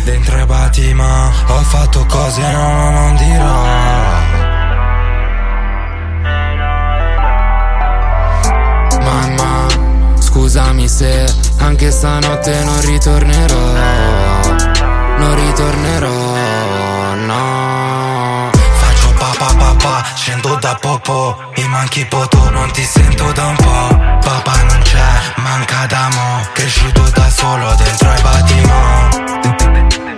dentro i battimenti. Ho fatto cose non dirò. Mamma, scusami se anche stanotte non ritornerò. Non ritornerò, no. Faccio papà papà, scendo da popò. Mi manchi poto, non ti sento da un po'. Papà non c'è, manca d'amo. Cresciuto da solo dentro i battimenti.